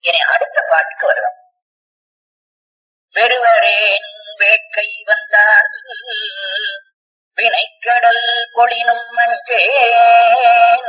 இனி அடுத்த பாட்டுக்கு வருவோம். வெறுவரேன் வேட்கை வந்தார் வினைக்கடல் பொழினும் மஞ்சேன்.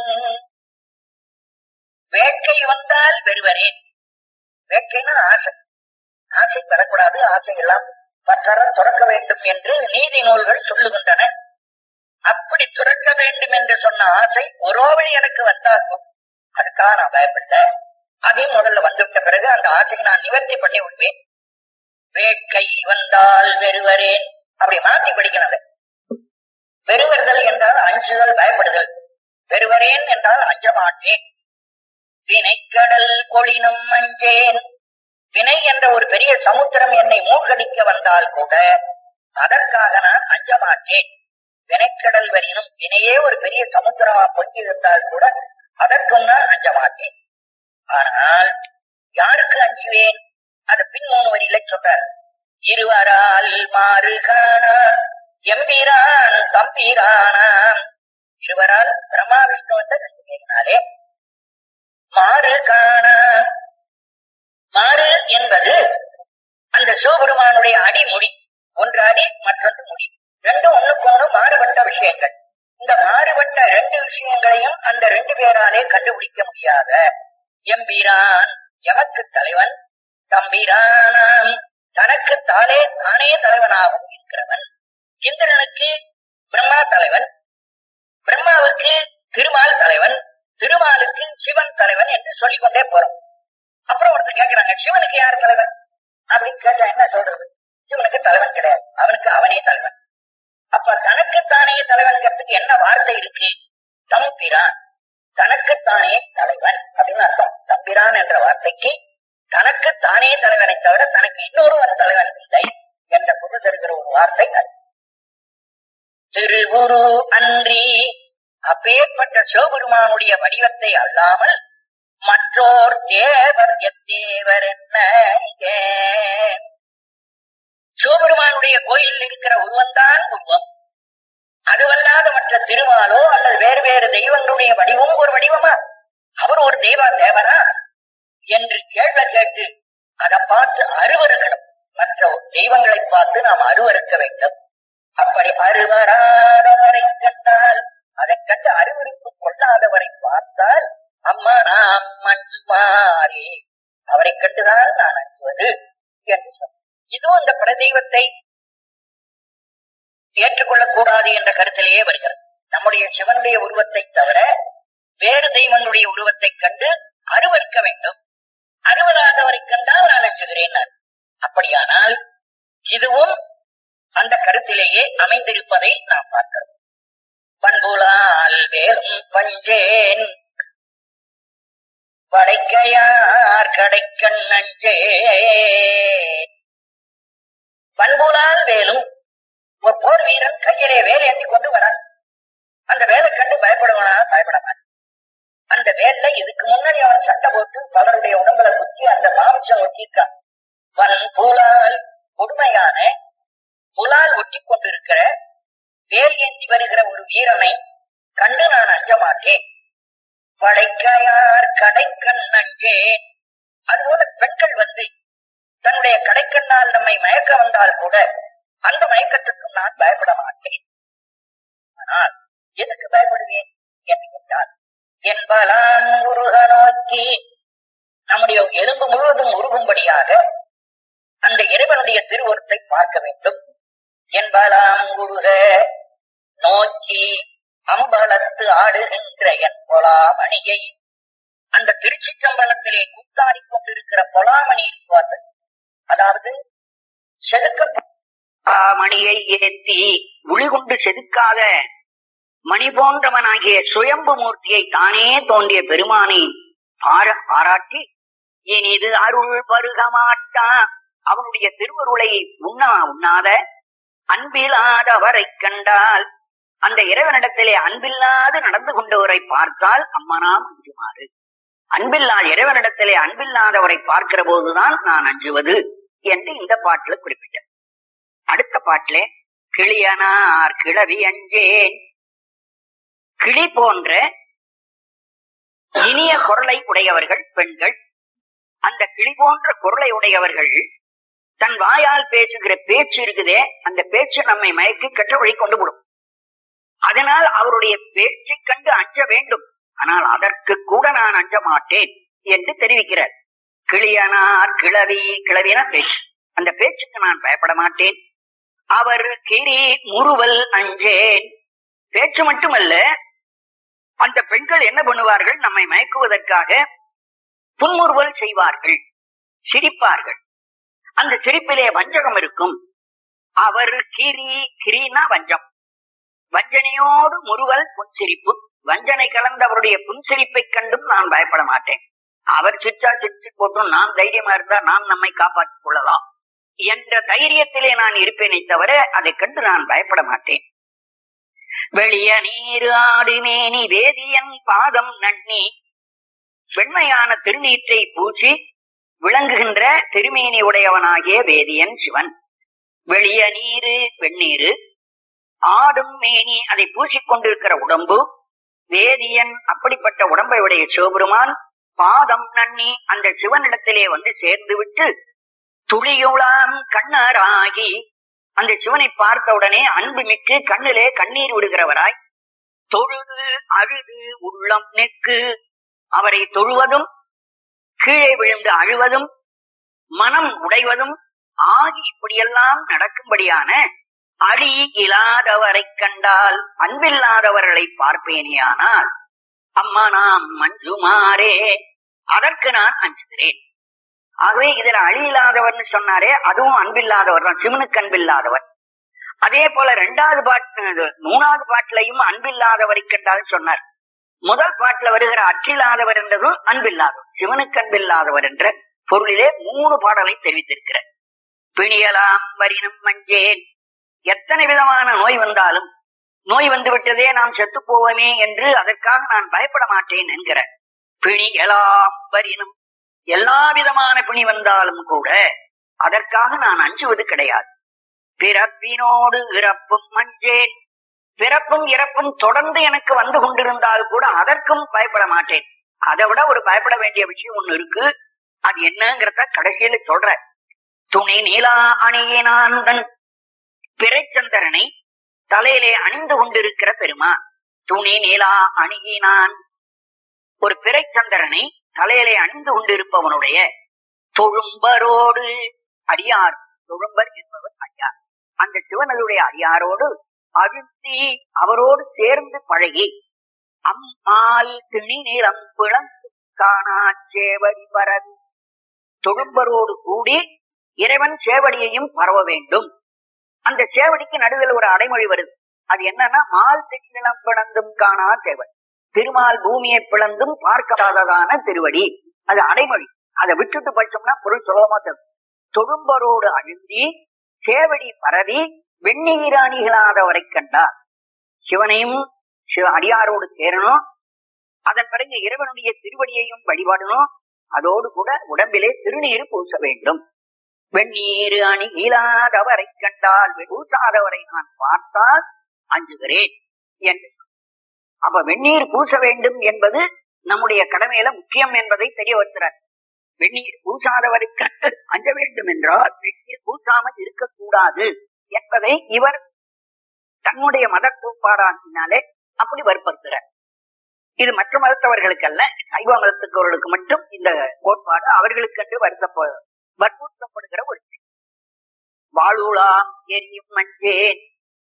வேட்கை வந்தால் வெறுவரேன். வேட்கைன்னா ஆசை. ஆசை பெறக்கூடாது, ஆசை எல்லாம் பற்றற துறக்க வேண்டும் என்று நீதி நூல்கள் சொல்லுகின்றன. அப்படி துறக்க வேண்டும் என்று சொன்ன ஆசை ஒருவழி எனக்கு வந்தாக்கும், அதுக்காக நான் பயப்படல. அதையும் முதல்ல வந்துவிட்ட பிறகு அந்த ஆசையை நான் நிவர்த்தி பண்ணி விடுவேன். வேட்கை வந்தால் வெறுவரேன், அப்படி மாற்றி படிக்கிறது. வெறுவர்கள் என்றால் அஞ்சுதல், பயப்படுதல். வெறுவரேன் என்றால் அஞ்ச மாட்டேன். வினைக்கடல் கொளினும் அஞ்சேன். வினை என்ற ஒரு பெரிய சமுத்திரம் என்னை மூழ்கடிக்க வந்தால் கூட அதற்காக நான் அஞ்ச மாட்டேன். வினைக்கடல் வரினும், வினையே ஒரு பெரிய சமுத்திரமா பொங்கி இருந்தால் கூட அதற்கும் நான் அஞ்ச மாட்டேன். ஆனால் யாருக்கு அஞ்சுவேன்? அது பின் 3 வரியில சொல்றார். இருவரால் மாறுகானா எம்பிரான் தம்பிரானாம். இருவரால் பிரம்மா விஷ்ணு 2 பேரினாலே மாறுகானா. மாறு என்பது அந்த சிவபெருமானுடைய அடிமொழி. ஒன்று அடி, மற்றொன்று முடி. ரெண்டும் ஒண்ணுக்கு ஒண்ணு மாறுபட்ட விஷயங்கள். இந்த மாறுபட்ட 2 விஷயங்களையும் அந்த 2 பேராலே கண்டுபிடிக்க முடியாத எம்பிரான் எமக்கு தலைவன், தம்பிரானாம் தனக்கு தானே தலைவனாகவும் இருக்கிறவன். இந்திரனுக்கு பிரம்மா தலைவன், பிரம்மாவுக்கு திருமால் தலைவன், திருமாலுக்கு சிவன் தலைவன் என்று சொல்லிக்கொண்டே போறோம். அப்புறம் ஒருத்தர் கேட்கிறாங்க, சிவனுக்கு யார் தலைவன் அப்படின்னு கேட்டா என்ன சொல்றது? சிவனுக்கு தலைவன் கிடையாது, அவனுக்கு அவனே தலைவன். அப்ப தனக்குத்தானே தலைவன்கிறதுக்கு என்ன வார்த்தை இருக்கு? தம்பிரான், தனக்குத்தானே தலைவன் அப்படின்னு அர்த்தம். தம்பிரான் என்ற வார்த்தைக்கு தனக்குத்தானே தலைவனை தவிர தனக்கு இன்னொருவன் தலைவன் இல்லை என்ற பொருள் தருகிற ஒரு வார்த்தை. திருகுரு அன்றி, அப்பேற்பட்ட சிவபெருமானுடைய வடிவத்தை அல்லாமல் மற்றோர் தேவர் எத்தேவர் என்ன? சிவபெருமானுடைய கோயிலில் இருக்கிற உருவம்தான் உருவம். அதுவல்லாத மற்ற திருமாலோ அல்லது வேறு வேறு தெய்வங்களுடைய வடிவம் ஒரு வடிவமா? அவர் ஒரு தேவரா என்று கேள்வி கேட்டு அதை பார்த்து அருவருக்கணும். மற்ற தெய்வங்களை பார்த்து நாம் அருவருக்க வேண்டும். அப்படி அருவராதவரை கண்டால், அதை கண்டு அருவருப்பு கொள்ளாதவரை பார்த்தால் அம்மா நாம் மண்மாறி அவரை கண்டுதான் நான் அஞ்சுவது என்று சொன்ன. இதுவும் இந்த பிரதெய்வத்தை ஏற்றுக்கொள்ளக்கூடாது என்ற கருத்திலேயே வருகிறது. நம்முடைய சிவனுடைய உருவத்தை தவிர வேறு தெய்வங்களுடைய உருவத்தை கண்டு அருவருக்க வேண்டும். அருவராதவரை கண்டால் நான் அஞ்சுகிறேன். அப்படியானால் இதுவும் அந்த கருத்திலேயே அமைந்திருப்பதை நாம் பார்க்கிறோம். பண்புலால் வேலும் பஞ்சேன் படைக்கையார் கடைக்கண் அஞ்சே. பண்புலால் வேலும், ஒரு போர் வீரன் கையிலே வேலை ஏந்தி கொண்டு வரான். அந்த வேலை கண்டு பயப்படுவனா? பயப்படமான். அந்த வேலை இதுக்கு முன்னாடி அவன் சட்டை போட்டு பலருடைய உடம்புல குத்தி அந்த மாமிசம் ஒட்டியிருக்கான். வன்புலால், கொடுமையான புலால் ஒட்டி கொண்டிருக்கிற வேல் ஏந்தி வருகிற ஒரு வீரனை கண்டு நான் அஞ்ச மாட்டேன். படைக்கையார் கடைக்கண் அஞ்சேன். அதுபோல பெண்கள் வந்து தன்னுடைய கடைக்கண்ணால் நம்மை மயக்க வந்தால் கூட அந்த மயக்கத்துக்கும் நான் பயப்பட மாட்டேன். ஆனால் எதுக்கு பயப்படுவேன் என்று கேட்டால், என்பலாம் உருக நோக்கி நம்முடைய எலும்பு முழுவதும் உருகும்படியாக அந்த இறைவனுடைய திருவுருத்தை பார்க்க வேண்டும். என்பலாம் உருக நோக்கி அம்பலத்து ஆடுகின்ற என் பொலாமணியை, அந்த திருச்சிற்றம்பலத்திலே கூத்தாடி கொண்டிருக்கிற பொலாமணி இருப்பார்கள். அதாவது செதுக்க மணியை ஏற்றி ஒளிகுண்டு செதுக்காத மணி போன்றவனாகிய சுயம்பு மூர்த்தியை தானே தோன்றிய பெருமானை பாராட்டி இனிது அருள் பருக மாட்டா, அவனுடைய திருவருளை உண்ணாத அன்பில்லாதவரை கண்டால், அந்த இறைவனிடத்திலே அன்பில்லாது நடந்து கொண்டவரை பார்த்தால் அம்மனாம் அஞ்சுமாறு. இறைவனிடத்திலே அன்பில்லாதவரை பார்க்கிற போதுதான் நான் அஞ்சுவது என்று இந்த பாட்டுல குறிப்பிட்டார். அடுத்த பாட்டிலே கிளியனார் கிளவி அஞ்சேன். கிளி போன்ற இனிய குரலை உடையவர்கள் பெண்கள். அந்த கிளி போன்ற குரலை உடையவர்கள் தன் வாயால் பேசுகிற பேச்சு இருக்குதே, அந்த பேச்சு நம்மை மயக்கி கெட்ட வழி கொண்டு விடும். அதனால் அவருடைய பேச்சை கண்டு அஞ்ச வேண்டும். ஆனால் அதற்கு கூட நான் அஞ்ச மாட்டேன் என்று தெரிவிக்கிறார். கிளியனார் கிளவி, கிளவின பேச்சு, அந்த பேச்சுக்கு நான் பயப்பட மாட்டேன். அவர் கிரி முறுவல் அஞ்சேன். பேச்சு மட்டுமல்ல, அந்த பெண்கள் என்ன பண்ணுவார்கள், நம்மை மயக்குவதற்காக புன்முறுவல் செய்வார்கள், சிரிப்பார்கள். அந்த சிரிப்பிலே வஞ்சகம் இருக்கும். அவர் கிரி, கிரினா வஞ்சம், வஞ்சனையோடு முறுவல் புன்சிரிப்பு. வஞ்சனை கலந்தவருடைய புன்சிரிப்பை கண்டும் நான் பயப்பட மாட்டேன். அவர் சிரிச்சா சிரிச்சு போட்டும் நாம் தைரியமா இருந்தா நாம் நம்மை காப்பாற்றிக் கொள்ளலாம் என்ற தைரியத்திலே நான் இருப்பேனை தவிர அதை கண்டு நான் பயப்பட மாட்டேன். வெளிய நீர் ஆடுமேனி வேதியன் பாதம் நன்னி. வெண்மையான திருநீற்றை பூசி விளங்குகின்ற திருமேனி உடையவனாகிய வேதியன் சிவன். வெளிய நீரு வெந்நீரு, ஆடும் மேனி அதை பூசிக்கொண்டிருக்கிற உடம்பு, வேதியன் அப்படிப்பட்ட உடம்பை உடைய சிவபெருமான் பாதம் நன்னி அந்த சிவனிடத்திலே வந்து சேர்ந்து விட்டு துளியுளாம் கண்ணராகி அந்த சிவனை பார்த்த உடனே அன்பு மிக்கு கண்ணிலே கண்ணீர் விடுகிறவராய், தொழுது அழுது உள்ளம் நெக்கு, அவரை தொழுவதும் கீழே விழுந்து அழுவதும் மனம் உடைவதும் ஆகி இப்படியெல்லாம் நடக்கும்படியான அழி இல்லாதவரை கண்டால், அன்பில்லாதவர்களை பார்ப்பேனேயானால் அம்மா நாம் மஞ்சுமாரே, அதற்கு நான் அஞ்சுகிறேன். ஆகவே இதுல அழி இல்லாதவர்னு சொன்னாரே, அதுவும் அன்பில்லாதவர் தான், சிவனுக்கு அன்பில்லாதவர். அதே போல 2வது பாட்டு 3வது பாட்டிலையும் அன்பில்லாதவரை கண்டால் சொன்னார். முதல் பாட்டுல வருகிற அற்றில்லாதவர் என்றதும் அன்பில்லாதவர், சிவனுக்கு அன்பில்லாதவர் என்ற பொருளிலே 3 பாடலை தெரிவித்திருக்கிறார். பிணியலாம் வரினும் மஞ்சேன், எத்தனை விதமான நோய் வந்தாலும், நோய் வந்து விட்டதே நாம் செத்து போவோமே என்று அதற்காக நான் பயப்பட மாட்டேன் என்கிற. பிணி எல்லாம் வரினும், எல்லா விதமான பிணி வந்தாலும் கூட அதற்காக நான் அஞ்சுவது கிடையாது. பிறப்பினோடு இறப்பும் மஞ்சேன், பிறப்பும் இறப்பும் தொடர்ந்து எனக்கு வந்து கொண்டிருந்தால் கூட அதற்கும் பயப்பட மாட்டேன். அதை விட ஒரு பயப்பட வேண்டிய விஷயம் ஒண்ணு இருக்கு, அது என்னங்கிறத கடைசியில சொல்ற. துணி நீலா அணியினான் தன் பிறைச்சந்திரனை தலையிலே அணிந்து கொண்டிருக்கிற பெருமான். துணி நீலா அணியினான், ஒரு பிறைச்சந்திரனை தலையிலே அணிந்து கொண்டிருப்பவனுடைய தொழும்பரோடு அடியார், தொழும்பர் என்பவர் அடியார், அந்த சிவனுடைய அடியாரோடு அழுத்தி அவரோடு சேர்ந்து பழகி அம்மாள் திணி நீளம் பிளந்து காணா சேவடி பரவி, தொழும்பரோடு கூடி இறைவன் சேவடியையும் பரவ வேண்டும். அந்த சேவடிக்கு நடுவில் ஒரு அடைமொழி வருது. அது என்னன்னா, மால் திணிலம் பிளந்தும் காணா சேவடி, திருமால் பூமியை பிளந்தும் பார்க்காததான திருவடி, அது அடைமொழி. அதை விட்டுட்டு படிச்சோம்னா பொருள் சுலபமா தரும். தொழும்பரோடு அழுந்தி சேவடி பரவி வெந்நீராணிகளாதவரை கண்டார். சிவனையும் அடியாரோடு சேரணும், அதன் பிறகு இறைவனுடைய திருவடியையும் வழிபாடணும், அதோடு கூட உடம்பிலே திருநீர் பூச வேண்டும். வெந்நீர் அணி இல்லாதவரை கண்டால், பூசாதவரை நான் பார்த்தால் அஞ்சுகிறேன் என்று. அப்ப வெந்நீர் பூச வேண்டும் என்பது நம்முடைய கடமையில முக்கியம் என்பதை தெரிய வருகிறார். வெந்நீர் பூசாதவரை கண்டு அஞ்ச வேண்டும் என்றால் வெந்நீர் பூசாமல் இருக்கக்கூடாது என்பதை இவர் தன்னுடைய மத கோட்பாடாகினாலே அப்படி வற்புறுத்துகிறார். இது மற்ற மதத்தவர்களுக்கு அல்ல, சைவ மதத்துக்கவர்களுக்கு மட்டும் இந்த கோட்பாடு அவர்களுக்கு வற்புறுத்தப்படுகிற ஒரு வாழுலாம் எரியும் மஞ்சேன்.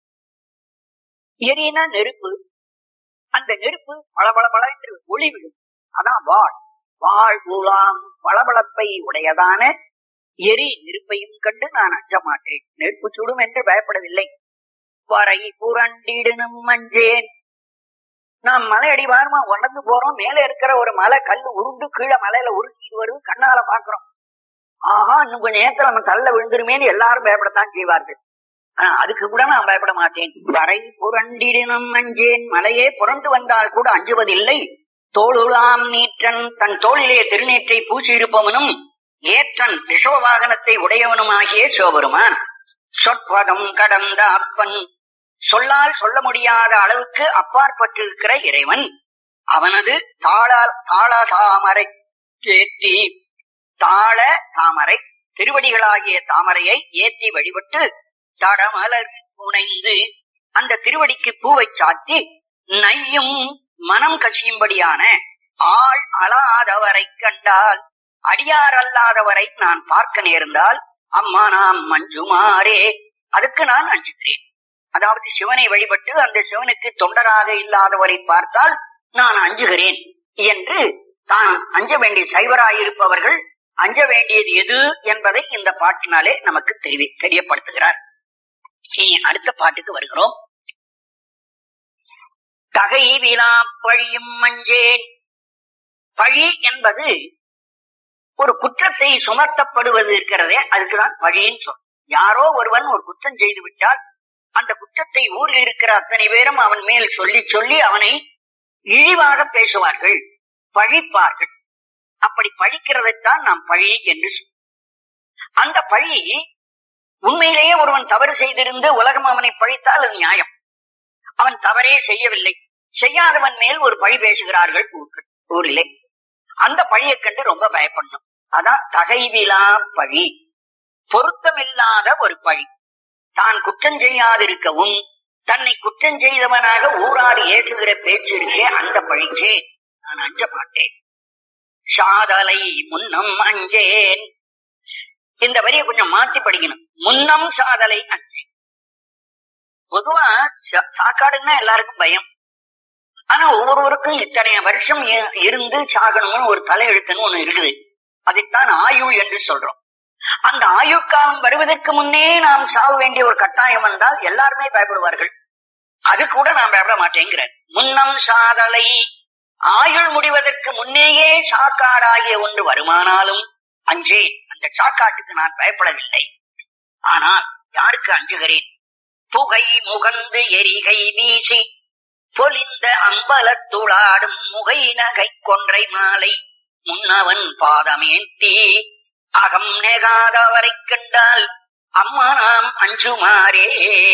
எரினா நெருப்பு, அந்த நெருப்பு பளபளபள என்று ஒளி விடும், அதான் வாழ். வாழ்வுலாம் பளபளப்பை உடையதான எரி நெருப்பையும் கண்டு நான் அஞ்ச மாட்டேன், நெருப்பு சுடும் என்று பயப்படவில்லை. வரை புரண்டிடனும் மஞ்சேன். நாம் மலை அடிவாரமா உணர்ந்து போறோம், மேல இருக்கிற ஒரு மலை கல்லு உருண்டு கீழே மலையில உருட்டிட்டு வருது, கண்ணால பாக்குறோம். ஆஹா, இன்னும் கொஞ்சம் நேரத்துல நம்ம தள்ள விழுந்துருமேன்னு எல்லாரும் பயப்படத்தான் செய்வார்கள். அதுக்கு கூட நான் பயப்பட மாட்டேன். வரை புரண்டிடனும் மஞ்சேன், மலையே புரண்டு வந்தால் கூட அஞ்சுவதில்லை. தோளுலாம் நீற்றன், தன் தோளிலே திருநீற்றை பூசி இருப்பவனும் ஏற்றன் ரிஷப வாகனத்தை உடையவனும் ஆகிய சிவபெருமான். சொற்பதம் கடந்த அப்பன், சொல்லால் சொல்ல முடியாத அளவுக்கு அப்பாற்பட்டிருக்கிற இறைவன். அவனது தாளாதாமரை கேத்தி தாள தாமரை, திருவடிகளாகிய தாமரையை ஏத்தி வழிபட்டு தடமலர் புனைந்து அந்த திருவடிக்கு பூவை சாத்தி நையும் மனம் கசியும்படியான ஆள் அழாதவரை கண்டால், அடியார் அல்லாதவரை நான் பார்க்க நேர்ந்தால் அம்மா நாம் மஞ்சுமாறே, அதுக்கு நான் அஞ்சுகிறேன். அதாவது சிவனை வழிபட்டு அந்த சிவனுக்கு தொண்டராக இல்லாதவரை பார்த்தால் நான் அஞ்சுகிறேன் என்று தான் அஞ்ச வேண்டிய சைவராயிருப்பவர்கள் அஞ்ச வேண்டியது எது என்பதை இந்த பாட்டினாலே நமக்கு தெரியப்படுத்துகிறார். இனி அடுத்த பாட்டுக்கு வருகிறோம். தகை விழா பழியும் மஞ்சேன். பழி என்பது ஒரு குற்றத்தை சுமத்தப்படுவது இருக்கிறதே, அதுக்குதான் பழின்னு சொல்றோம். யாரோ ஒருவன் ஒரு குற்றம் செய்து விட்டால் அந்த குற்றத்தை ஊரில் இருக்கிற அத்தனை பேரும் அவன் மேல் சொல்லி சொல்லி அவனை இழிவாக பேசுவார்கள், பழிப்பார்கள். அப்படி பழிக்கிறதைத்தான் நாம் பழி என்று அந்த பழி உண்மையிலேயே ஒருவன் தவறு செய்திருந்து உலகம் அவனை பழித்தால் அது நியாயம். அவன் தவறே செய்யவில்லை, செய்யாதவன் மேல் ஒரு பழி பேசுகிறார்கள் ஊரிலே. அந்த பழியை கண்டு ரொம்ப பயப்படணும். அதான் தகைவிலா பழி, பொருத்தமில்லாத ஒரு பழி. தான் குற்றம் செய்யாதிருக்கவும் தன்னை குற்றம் செய்தவனாக ஊராடி ஏசுகிற பேச்சு இருக்கே, அந்த பழிச்சே நான் அஞ்ச மாட்டேன். சாதலை முன்னம் அஞ்சேன். இந்த வரியை கொஞ்சம் மாத்தி படிக்கணும். முன்னம் சாதலை அஞ்சேன். பொதுவா சாக்காடுன்னா எல்லாருக்கும் பயம். ஆனா ஒவ்வொருவருக்கும் இத்தனை வருஷம் இருந்து சாகணும்னு ஒரு தலையெழுத்துன்னு ஒண்ணு இருக்குது. அதைத்தான் ஆயுள் என்று சொல்றோம். அந்த ஆயுட்காலம் வருவதற்கு முன்னே நாம் சாக வேண்டிய ஒரு கட்டாயம் வந்தால் எல்லாருமே பயப்படுவார்கள். அது கூட நான் பயப்பட மாட்டேங்கிற. முன்னம் சாதலை, ஆயுள் முடிவதற்கு முன்னேயே சாக்காடாகிய ஒன்று வருமானாலும் அஞ்சேன். அந்த சாக்காட்டுக்கு நான் பயப்படவில்லை. ஆனால் யாருக்கு அஞ்சுகிறேன்? புகை முகந்து எரிகை வீசி பொலிந்த அம்பலத்துளாடும் முகை நகை கொன்றை மாலை முன்னவன் பாதமேந்தி அகம் நெகாதவரை கண்டால் அம்மா நாம் அஞ்சுமாறே.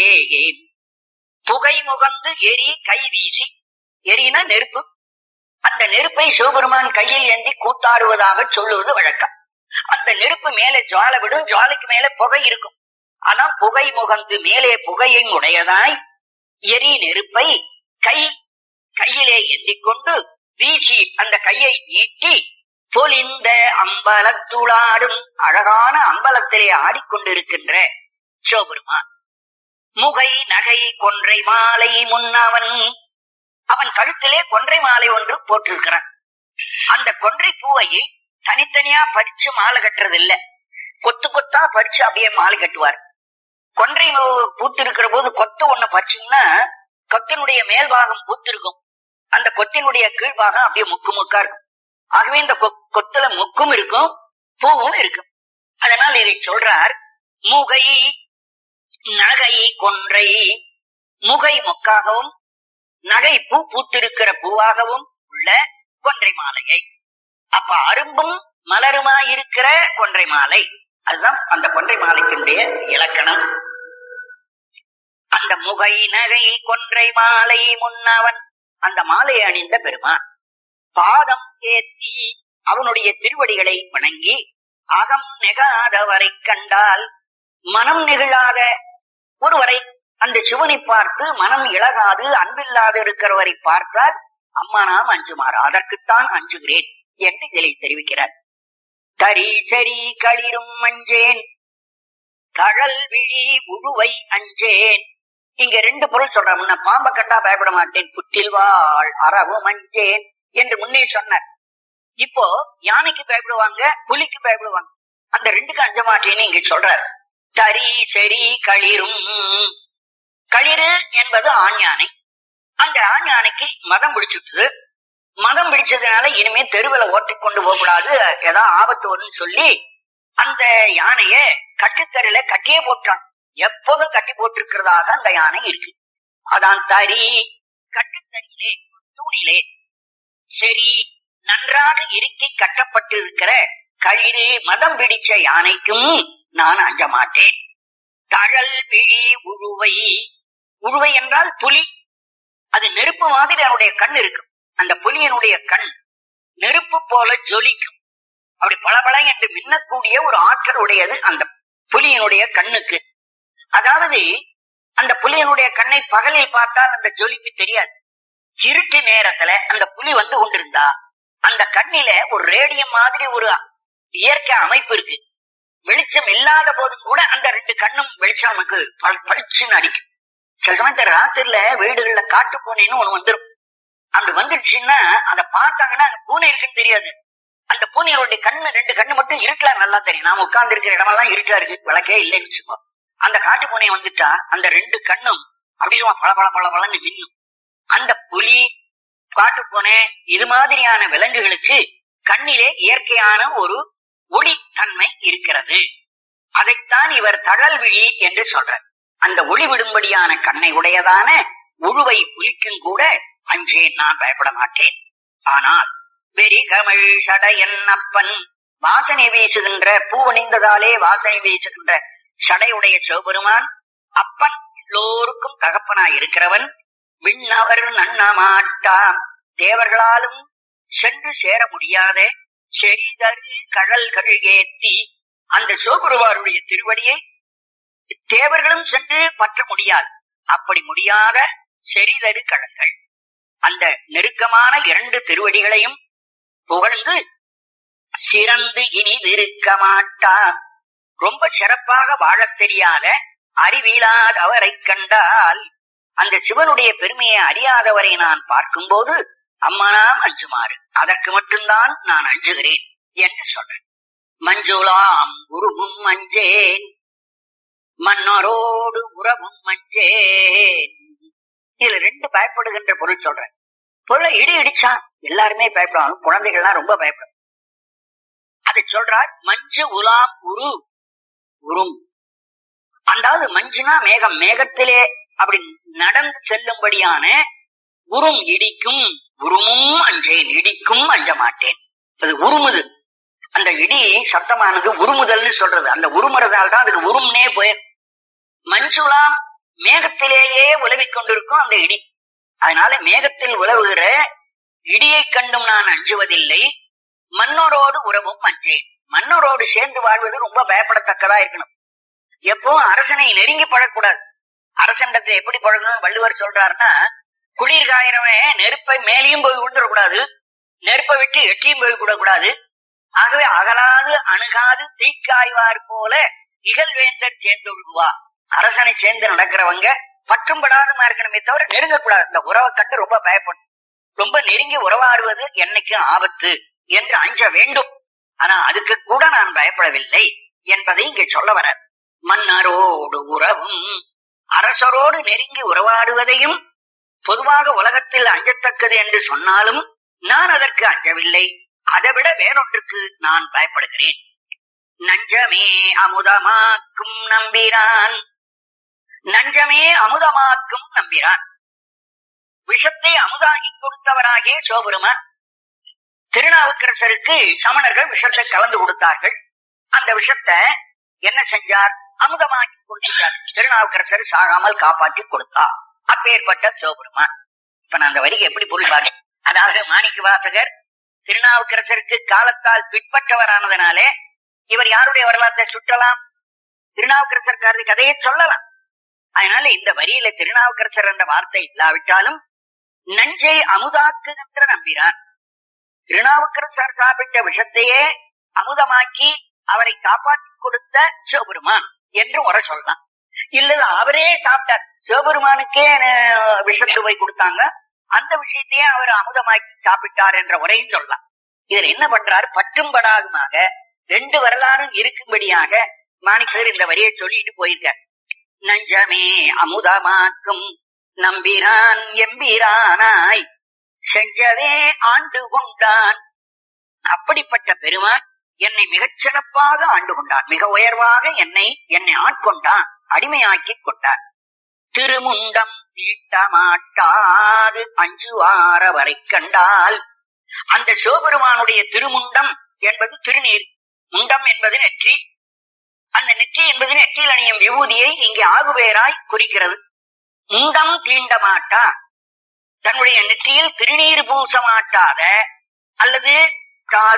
புகை முகந்து எரி கை வீசி, எரினா நெருப்பு, அந்த நெருப்பை சிவபெருமான் கையில் ஏந்தி கூத்தாடுவதாக சொல்லுவது வழக்கம். அந்த நெருப்பு மேலே ஜுவாலை விடும், ஜுவாலைக்கு மேலே புகை இருக்கும். ஆனா புகை முகந்து மேலே புகையை உடையதாய் எரி நெருப்பை கையிலே ஏந்திக் கொண்டு வீசி அந்த கையை நீட்டி பொலிந்த அம்பலத்துளாடும், அழகான அம்பலத்திலே ஆடிக்கொண்டிருக்கின்ற சிவபெருமான். முகை நகை கொன்றை மாலை முன்னவன், அவன் கழுத்திலே கொன்றை மாலை ஒன்று போட்டிருக்கிறான். அந்த கொன்றை பூவை தனித்தனியா பறிச்சு மாலை கட்டுறது இல்ல, கொத்து கொத்தா பறிச்சு அப்படியே மாலை கட்டுவார். கொன்றை பூத்திருக்கிற போது கொத்து ஒண்ணு பறிச்சீங்கன்னா கொத்தினுடைய மேல் பாகம் பூத்திருக்கும், அந்த கொத்தினுடைய கீழ்பாகம் அப்படியே முக்கு முக்கா இருக்கும். ஆகவே இந்த கொத்துல முக்கும் இருக்கும், பூவும் இருக்கும். அதனால் இதை சொல்றார். முகை நகை கொன்றை, முகை மொக்காகவும் நகை பூ பூத்திருக்கிற பூவாகவும் உள்ள கொன்றை மாலையை. அப்ப அரும்பும் மலருமாயிருக்கிற கொன்றை மாலை, அதுதான் அந்த கொன்றை மாலைக்குடைய இலக்கணம். அந்த முகை நகை கொன்றை மாலை முன்னவன், அந்த மாலையை அணிந்த பெருமான் பாதம் ஏத்தி அவனுடைய திருவடிகளை வணங்கி அகம் நெகாதவரை கண்டால், மனம் நெகிழாத ஒருவரை, அந்த சிவனை பார்த்து மனம் இழகாது அன்பில்லாது இருக்கிறவரை பார்த்தால் அம்மா நாம் அஞ்சுமாறு, அதற்குத்தான் அஞ்சுகிறேன் என்று இதில் தெரிவிக்கிறார். தரி சரி களிரும் அஞ்சேன், கழல் விழி உழுவை அஞ்சேன். இங்க ரெண்டு பொருள் சொல்ற. முன்ன பாம்பை கண்டா பயப்பட மாட்டேன், புற்றில் வாழ் அறவும் அஞ்சேன் என்று முன்னே சொன்னார். இப்போ யானைக்கு பயப்படுவாங்க, புலிக்கு பயப்படுவாங்க, அந்த ரெண்டுக்கு அஞ்ச மாட்டேன்னு இங்க சொல்றார். தரி சரி களிரும், களிறு என்பது ஆண் யானை. அந்த ஆண் யானைக்கு மதம் பிடிச்சிட்டு, மதம் பிடிச்சதுனால இனிமே தெருவில் ஓட்டிக்கொண்டு போக கூடாது, ஏதாவது ஆபத்து வரும்னு சொல்லி அந்த யானைய கட்டுத்தரையில கட்டியே போட்டான். எப்போதும் கட்டி போட்டிருக்கிறதாக அந்த யானை இருக்கு. அதான் தரி, கட்டுத்தறியிலே தூணிலே சரி நன்றாக இறுக்கி கட்டப்பட்டிருக்கிற களிறு மதம் பிடிச்ச யானைக்கும் நான் அஞ்ச மாட்டேன். தழல் விழி உழுவை, உழுவை என்றால் புலி, அது நெருப்பு மாதிரி அவனுடைய கண் இருக்கும். அந்த புலியனுடைய கண் நெருப்பு போல ஜொலிக்கும். அப்படி பளபள என்று மின்னக்கூடிய ஒரு ஆற்றல் உடையது அந்த புலியினுடைய கண்ணுக்கு. அதாவது அந்த புலியினுடைய கண்ணை பகலில் பார்த்தால் அந்த ஜொலிப்பு தெரியாது. இருட்டு நேரத்துல அந்த புலி வந்து கொண்டிருந்தா அந்த கண்ணில ஒரு ரேடியம் மாதிரி ஒரு இயற்கை அமைப்பு இருக்கு. வெளிச்சம் இல்லாத போதும் கூட அந்த ரெண்டு கண்ணும் வெளிச்சம் நமக்கு பளிச்சுன்னு அடிக்கும். சில சமயத்துல ராத்திரில வீடுகள்ல காட்டு பூனைன்னு ஒண்ணு வந்துடும். அப்படி வந்துடுச்சுன்னா அதை பார்த்தாங்கன்னா அந்த பூனை இருக்குன்னு தெரியாது. அந்த பூனையோட கண்ணு ரெண்டு கண்ணு மட்டும் இருட்டல நல்லா தெரியும். நாம உட்கார்ந்து இருக்கிற இடமெல்லாம் இருட்டா இருக்கு, விளக்கே இல்லைன்னு வச்சுக்கோ. அந்த காட்டு பூனை வந்துட்டா அந்த ரெண்டு கண்ணும் அப்படி பல பல பல பலன்னு மின்னும். அந்த புலி, காட்டு பூனை இது மாதிரியான விலங்குகளுக்கு கண்ணிலே இயற்கையான ஒரு ஒளி தன்மை இருக்கிறது. அதைத்தான் இவர் தழல் விழி என்று சொல்றார். அந்த ஒளி விடும்படியான கண்ணை உடையதான உழுவை புலிக்கும் கூட அஞ்சேன், நான் பயப்பட மாட்டேன். ஆனால் வெறிகமிழ் சடையன் அப்பன், வாசனை வீசுகின்ற பூவணிந்ததாலே வாசனை வீசுகின்ற சடையுடைய சிவபெருமான் அப்பன், எல்லோருக்கும் தகப்பனாய் இருக்கிறவன். விண்ணவர் நன்னமாட்டாம், தேவர்களாலும் சென்று சேர முடியாத செறிதரு கழல்கள் ஏத்தி, அந்த சிவபெருமானுடைய திருவடியை தேவர்களும் சென்று பற்ற முடியாது. அப்படி முடியாத செறிதரு கழல்கள், அந்த நெருக்கமான இரண்டு திருவடிகளையும் புகழ்ந்து சிறந்து இனி இருக்க மாட்டா, ரொம்ப சிறப்பாக வாழத் தெரியாத அறிவிலாத அவரை கண்டால், அந்த சிவனுடைய பெருமையை அறியாதவரை நான் பார்க்கும்போது அம்மனாம் அஞ்சுமாறு, அதற்கு மட்டும்தான் நான் அஞ்சுகிறேன் என்று சொல்றேன். மஞ்சுளாம் உருவும் மஞ்சேன், மன்னரோடு உறவும் மஞ்சேன். இதுல ரெண்டு பயப்படுகின்ற பொருள் சொல்றேன். பொருளை இடி இடிச்சா எல்லாருமே பயப்படுவாங்க, குழந்தைகள்லாம் ரொம்ப பயப்படும். அதை சொல்றார். மஞ்சு உலாம் உரு உரும், அதாவது மஞ்சுனா மேகம், மேகத்திலே அப்படி நடந்து செல்லும்படியான உரும் இடிக்கும், உருமும் அஞ்சேன், இடிக்கும் அஞ்ச மாட்டேன். அது உருமுது, அந்த இடி சத்தமானது உருமுதல்னு சொல்றது. அந்த உருமுறதால் தான் அதுக்கு உரும்னே போய். மஞ்சுலாம் மேகத்திலேயே உலவிக் கொண்டிருக்கும் அந்த இடி. அதனால மேகத்தில் உலவுகிற இடியை கண்டும் நான் அஞ்சுவதில்லை. மன்னரோடு உறவும் அஞ்சேன், மன்னரோடு சேர்ந்து வாழ்வது ரொம்ப பயப்படத்தக்கதா இருக்கணும். எப்பவும் அரசனை நெருங்கி பழக்கூடாது. அரசண்டத்தை எப்படி பழகணும் வள்ளுவர் சொல்றாருன்னா, குளிர் காயிறவன் நெருப்பை மேலேயும் போய் விட்டுறக்கூடாது, நெருப்பை விட்டு எட்டியும் போய் கூடக்கூடாது. ஆகவே அகலாது அணுகாது தீக்காய்வார் போல இகழ்வேந்தர் சேர்ந்து விடுவா. அரசனை சேர்ந்து நடக்கிறவங்க பற்றும்படாதுமா இருக்கணுமே தவிர நெருங்கக்கூடாது. இந்த உறவை கண்டு ரொம்ப பயப்படும். ரொம்ப நெருங்கி உறவாடுவது என்னைக்கு ஆபத்து என்று அஞ்ச வேண்டும். ஆனா அதுக்கு கூட நான் பயப்படவில்லை என்பதை இங்கே சொல்ல வர. மன்னரோடு உறவும், அரசரோடு நெருங்கி உறவாடுவதையும் பொதுவாக உலகத்தில் அஞ்சத்தக்கது என்று சொன்னாலும் நான் அதற்கு அஞ்சவில்லை. அதைவிட வேறொன்றுக்கு நான் பயப்படுகிறேன். நஞ்சமே அமுதமாக்கும் நம்பிரான், நஞ்சமே அமுதமாக்கும் நம்பிரான். விஷத்தை அமுதாகி கொடுத்தவராகிய சிவபெருமான் திருநாவுக்கரசருக்கு சமணர்கள் விஷத்தை கலந்து கொடுத்தார்கள். அந்த விஷத்தை என்ன செஞ்சார்? அமுதமாக்கி கொடுத்தார். திருநாவுக்கரசர் சாகாமல் காப்பாற்றி கொடுத்தார். அப்பேற்பட்ட சிவபெருமான். இப்ப நான் அந்த வரிக்கு எப்படி பொருள் பாருங்க. அதாவது மாணிக்க வாசகர் திருநாவுக்கரசருக்கு காலத்தால் பிற்பட்டவரானதுனாலே இவர் யாருடைய வரலாற்றை சுட்டலாம்? திருநாவுக்கரசர் கதையை சொல்லலாம். அதனால இந்த வரியில திருநாவுக்கரசர் என்ற வார்த்தை இல்லாவிட்டாலும் நஞ்சை அமுதாக்குகின்ற நம்பிரான், திருநாவுக்கரசர் சாப்பிட்ட விஷத்தையே அமுதமாக்கி அவரை காப்பாற்றி கொடுத்த சிவபெருமான் என்று உரை சொல்லலாம். இல்ல அவரே சாப்பிட்டார், சிவபெருமானுக்கே விஷத்தை கொடுத்தாங்க, அந்த விஷயத்தையே அவர் அமுதமாக்கி சாப்பிட்டார் என்ற உரையும் சொல்லலாம். இதுல என்ன பண்றாரு? பற்றும்படாதுமாக ரெண்டு வரலாறும் இருக்கும்படியாக மாணிக்கர் இந்த வரியை சொல்லிட்டு போயிருக்கார். நஞ்சமே அமுதமாக்கும் நம்பிரான் எம்பிரானாய் செஞ்சவே ஆண்டு கொண்டான். அப்படிப்பட்ட பெருமான் என்னை மிகச் சிறப்பாக ஆண்டு கொண்டான், மிக உயர்வாக என்னை ஆட்கொண்டான், அடிமையாக்கி கொண்டான். திருமுண்டம் தீட்டமாட்டாது அஞ்சுவார வரை கண்டால், அந்த சிவபெருமானுடைய திருமுண்டம் என்பது திருநீர், முண்டம் என்பது நெற்றி, அந்த நெற்றி என்பது நெற்றியில் அணியும் விபூதியை இங்கே ஆகுவேராய் குறிக்கிறது. முண்டம் தீண்ட மாட்டா, தன்னுடைய நெற்றியில் திருநீர் பூச மாட்டாத அல்லது காது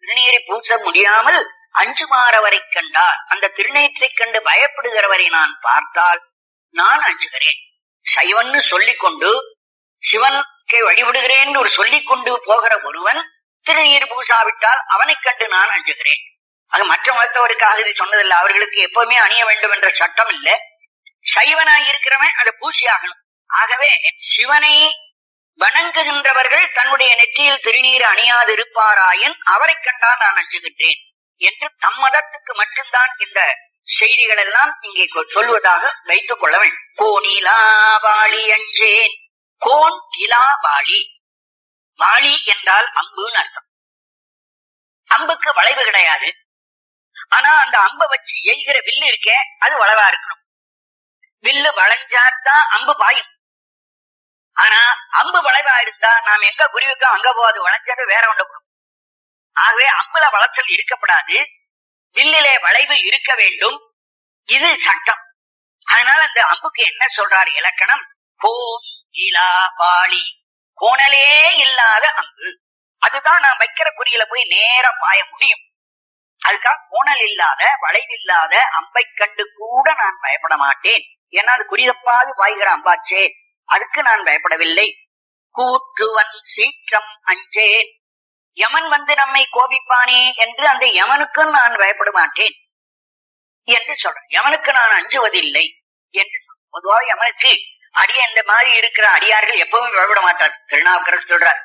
திருநீரை பூச முடியாமல் அஞ்சுமாறவரை கண்டால், அந்த திருநீற்றை கண்டு பயப்படுகிறவரை நான் பார்த்தால் நான் அஞ்சுகிறேன். சைவன்னு சொல்லிக்கொண்டு சிவனுக்கு வழிபடுகிறேன் ஒரு சொல்லிக் கொண்டு போகிற ஒருவன் திருநீர் பூசாவிட்டால் அவனை கண்டு நான் அஞ்சுகிறேன். அது மற்ற மதத்தவருக்காக இது சொன்னதில்லை. அவர்களுக்கு எப்பவுமே அணிய வேண்டும் என்ற சட்டம் இல்லை. சைவனாய் இருக்கிறவன் அதை பூசி ஆகணும். ஆகவே சிவனை வணங்குகின்றவர்கள் தன்னுடைய நெற்றியில் திருநீர் அணியாது இருப்பாராயின் அவரை கண்டால் நான் அஞ்சுகின்றேன் என்று தம் மதத்துக்கு மட்டும்தான் இந்த செய்திகள் எல்லாம் இங்கே சொல்வதாக வைத்துக் கொள்ள வேண்டும். கோணிலா வாளி அஞ்சேன். கோன் இலா வாளி. வாளி என்றால் அம்புன்னு அர்த்தம். அம்புக்கு வளைவு கிடையாது. ஆனா அந்த அம்பை வச்சு எய்கிற வில்லு இருக்கே அது வளைவா இருக்கணும். வில்லு வளைஞ்சாத்தான் அம்பு பாயும். ஆனா அம்பு வளைவா இருந்தா நாம் எங்க குறிவுக்கோ அங்க போகாது, வளைஞ்சது வேற ஒன்று போடும். ஆகவே அம்புல வளைச்சல் இருக்கப்படாது, வில்லிலே வளைவு இருக்க வேண்டும். இது சட்டம். அதனால அந்த அம்புக்கு என்ன சொல்றாரு இலக்கணம்? கோன் இலா வாளி. கோணலே இல்லாத அம்பு. அதுதான் நான் வைக்கிற குறியில போய் நேர பாய முடியும். அதுக்காக கோணல் இல்லாத வளைவில்லாத அம்பை கண்டு கூட நான் பயப்பட மாட்டேன். ஏன்னா அது குறிதப்பாது பாய்கிற அம்பாச்சே, அதுக்கு நான் பயப்படவில்லை. கூற்றுவன் சீற்றம் அஞ்சேன். யமன் வந்து நம்மை கோபிப்பானே என்று அந்த யமனுக்கும் நான் பயப்பட மாட்டேன் என்று சொல்றேன். யமனுக்கு நான் அஞ்சுவதில்லை என்று சொல்றேன். பொதுவாக யமனுக்கு அடிய இந்த மாதிரி இருக்கிற அடியார்கள் எப்பவும் பயப்பட மாட்டார். திருநாவுக்கரசர் சொல்றார்,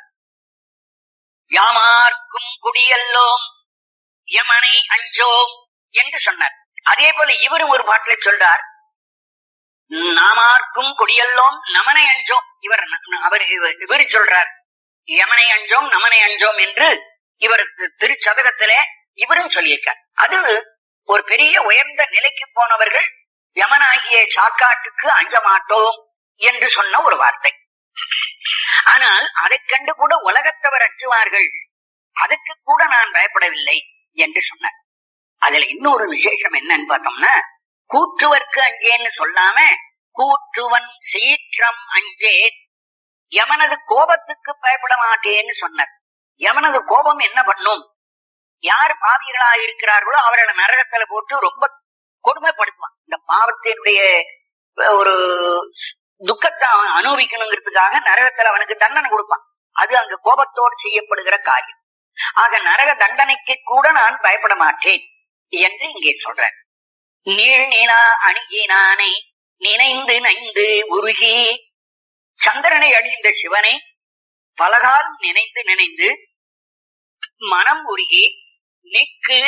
யாமார்க்கும் குடியல்லோம் யமனை அஞ்சோம் என்று சொன்னார். அதே போல இவரும் ஒரு பாட்டில சொல்றார், நாமார்க்கும் குடியல்லோம் நமனை அஞ்சோம். இவர் சொல்றார் யமனை அஞ்சோம் நமனை அஞ்சோம் என்று இவர் திருச்சதகத்திலே இவரும் சொல்லியிருக்கார். அது ஒரு பெரிய உயர்ந்த நிலைக்கு போனவர்கள் யமனாகிய சாக்காட்டுக்கு அஞ்ச மாட்டோம் என்று சொன்ன ஒரு வார்த்தை. ஆனால் அதை கண்டு கூட உலகத்தவர் அஞ்சுவார்கள், அதுக்கு கூட நான் பயப்படவில்லை என்று சொன்னார். அதுல இன்னொரு விசேஷம் என்னன்னு பார்த்தோம்னா, கூற்றுவர்க்கு அஞ்சேன்னு சொல்லாம கூற்றுவன் சீற்றம் அஞ்சேன். யமனது கோபத்துக்கு பயப்பட மாட்டேன்னு சொன்னார். யமனது கோபம் என்ன பண்ணும்? யார் பாவிகளா இருக்கிறார்களோ அவர்களை நரகத்துல போட்டு ரொம்ப கொடுமைப்படுத்துவான். இந்த பாவத்தினுடைய ஒரு துக்கத்தை அவன் அனுபவிக்கணுங்கிறதுக்காக நரகத்துல அவனுக்கு தண்டனை கொடுப்பான். அது அங்க கோபத்தோடு செய்யப்படுகிற காரியம். ஆக நரக தண்டனைக்கு கூட நான் பயப்பட மாட்டேன் என்று இங்கே சொல்றேன். நீள் நிலா அணுகினானை நினைந்து நைந்து உருகி. சந்திரனை அணிந்த சிவனை பலகால் நினைந்து நினைந்து மனம் உருகி நிக்கு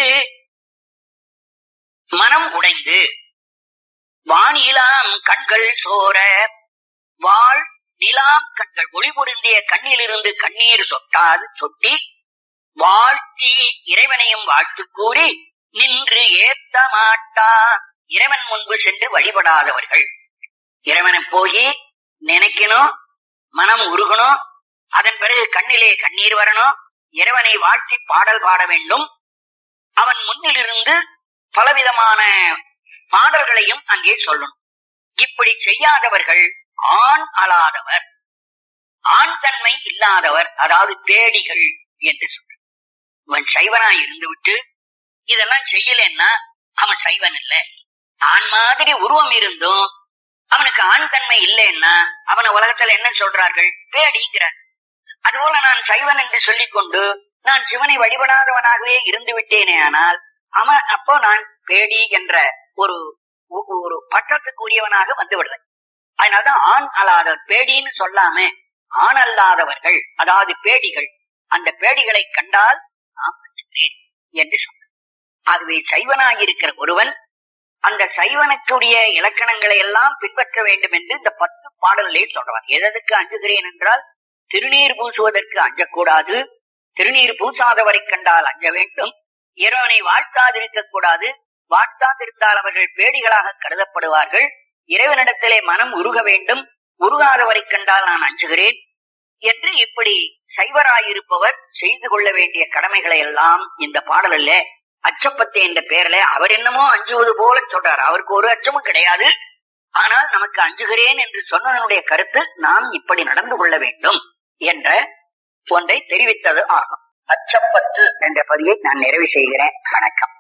மனம் உடைந்து வானிலாம் கண்கள் சோர. வாழ் நிலாம் கண்கள் ஒளி பொருந்திய கண்ணிலிருந்து கண்ணீர் சொட்டி வாழ்த்தி இறைவனையும் வாழ்த்து கூறி நின்று ஏத்த மாட்டா. இறைவன் முன்பு சென்று வழிபடாதவர்கள். இறைவனை போய் நினைக்கணும், மனம் உருகணும், அதன் பிறகு கண்ணிலே கண்ணீர் வரணும், இறைவனை வாழ்த்தி பாடல் பாட வேண்டும். அவன் முன்னிலிருந்து பலவிதமான பாடல்களையும் அங்கே சொல்லணும். இப்படி செய்யாதவர்கள் ஆண் அலாதவர், ஆண் தன்மை இல்லாதவர், அதாவது பேடிகள் என்று சொல்ற. இவன் சைவனாய் இருந்து விட்டு இதெல்லாம் செய்யலன்னா அவன் சைவன் இல்லை. ஆண் மாதிரி உருவம் இருந்தும் அவனுக்கு ஆண் தன்மை இல்லைன்னா அவனை உலகத்துல என்ன சொல்றார்கள்? பேடிங்கிறார். அதுபோல நான் சைவன் என்று சொல்லிக் கொண்டு நான் சிவனை வழிபடாதவனாகவே இருந்து விட்டேனே ஆனால் அவன் அப்போ நான் பேடி என்ற ஒரு ஒரு பற்றத்துக்குரியவனாக வந்து விடுறேன். அதனாலதான் ஆண் அல்லாதவர். பேடின்னு சொல்லாம ஆண் அல்லாதவர்கள், அதாவது பேடிகள், அந்த பேடிகளை கண்டால் நான் வச்சுக்கிறேன் என்று சொன்னார். ஆகவே சைவனாயிருக்கிற ஒருவன் அந்த சைவனுக்குரிய இலக்கணங்களை எல்லாம் பின்பற்ற வேண்டும் என்று இந்த 10 பாடல்களே சொல்றான். எதற்கு அஞ்சுகிறேன் என்றால், திருநீர் பூசுவதற்கு அஞ்சக்கூடாது, திருநீர் பூசாதவரை கண்டால் அஞ்ச வேண்டும், இறைவனை வாழ்த்தாதிருக்க கூடாது, வாழ்த்தாதிருந்தால் அவர்கள் பேடிகளாக கருதப்படுவார்கள், இறைவனிடத்திலே மனம் உருக வேண்டும், உருகாதவரை கண்டால் நான் அஞ்சுகிறேன் என்று இப்படி சைவராயிருப்பவர் செய்து கொள்ள வேண்டிய கடமைகளை எல்லாம் இந்த பாடலில் அச்சப்பத்தை என்ற பெயர்ல அவர் என்னமோ அஞ்சுவது போல சொல்றார். அவருக்கு ஒரு அச்சமும் கிடையாது. ஆனால் நமக்கு அஞ்சுகிறேன் என்று சொன்னதனுடைய கருத்து நாம் இப்படி நடந்து கொள்ள வேண்டும் என்ற ஒன்றை தெரிவித்தது ஆகும். அச்சப்பற்று என்ற பதியை நான் நிறைவு செய்கிறேன். வணக்கம்.